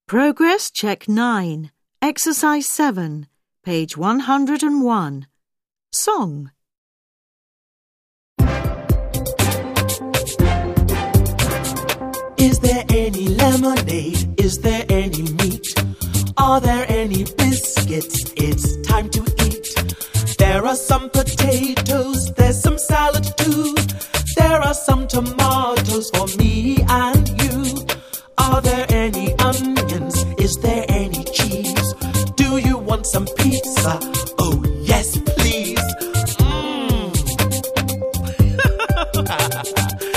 Progress Check 9, Exercise 7, page 101. Song. Is there any lemonade? Is there any meat? Are there any biscuits? It's time to eat. There are some potatoes, there's some salad too. There are some tomatoes for me and you. Are there any onions? Is there any cheese? Do you want some pizza? Oh yes, please.